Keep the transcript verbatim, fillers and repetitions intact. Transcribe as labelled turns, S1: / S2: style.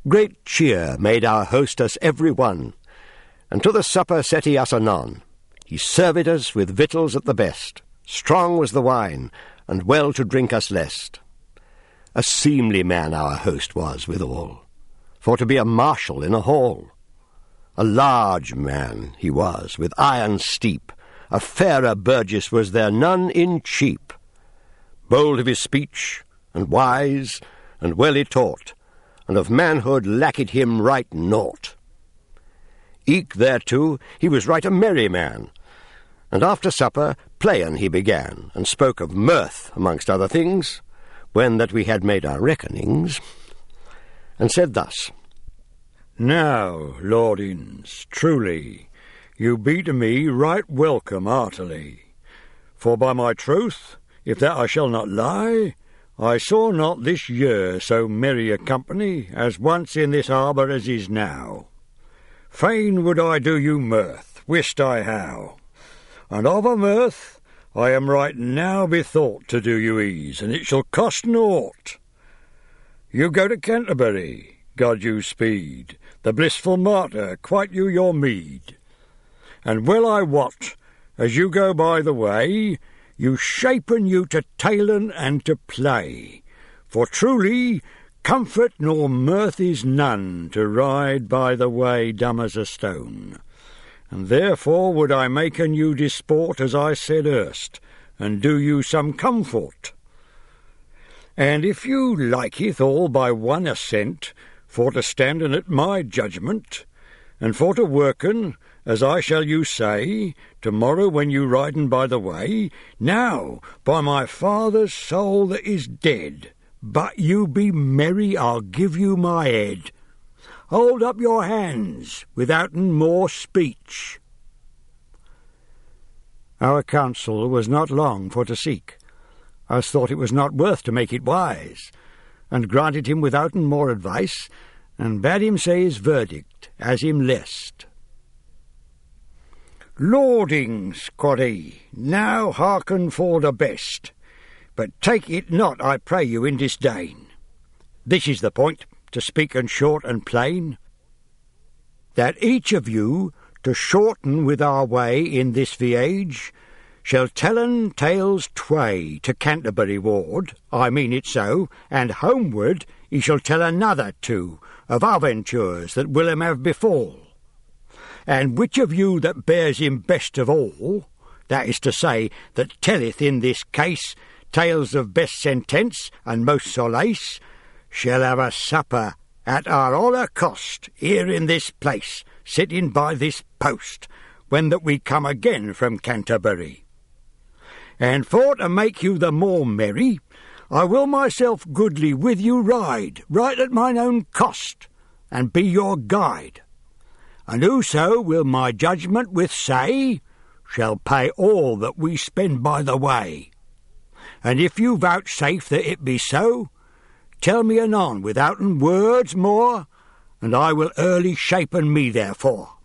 S1: Great cheer made our host us every one, and to the supper set he us anon. He served us with victuals at the best, strong was the wine, and well to drink us lest. A seemly man our host was withal, for to be a marshal in a hall. A large man he was, with iron steep, a fairer burgess was there none in cheap. Bold of his speech, and wise, and well he taught, and of manhood lacked him right naught. Eke thereto he was right a merry man, and after supper playin he began, and spoke of mirth amongst other things, when that we had made our reckonings, and said thus:
S2: Now, lordings, truly, you be to me right welcome heartily. For by my troth, if that I shall not lie, I saw not this year so merry a company as once in this harbour as is now. Fain would I do you mirth, wist I how. And of a mirth I am right now bethought to do you ease, and it shall cost naught. You go to Canterbury, God you speed, the blissful martyr, quite you your meed. And well I wot, as you go by the way, you shapen you to tailen and to play. For truly, comfort nor mirth is none to ride by the way dumb as a stone. And therefore would I maken you disport as I said erst, and do you some comfort. And if you liketh all by one assent, for to standen at my judgment, and for to worken, as I shall you say, to-morrow when you riden by the way, now, by my father's soul that is dead, but you be merry, I'll give you my head. Hold up your hands, withouten more speech. Our counsel was not long for to seek. Us thought it was not worth to make it wise, and granted him withouten more advice, and bade him say his verdict, as him lest. Lordings, quod he, now hearken for the best, but take it not, I pray you, in disdain. This is the point, to speak and short and plain, that each of you, to shorten with our way in this viage, shall tellen tales tway to Canterbury ward, I mean it so, and homeward he shall tell another two of aventures that will him have befall. And which of you that bears him best of all, that is to say, that telleth in this case tales of best sentence and most solace, shall have a supper at our honour cost here in this place, sitting by this post, when that we come again from Canterbury. And for to make you the more merry, I will myself goodly with you ride, right at mine own cost, and be your guide. And whoso will my judgment with say, shall pay all that we spend by the way. And if you vouchsafe that it be so, tell me anon withouten words more, and I will early shapen me therefore.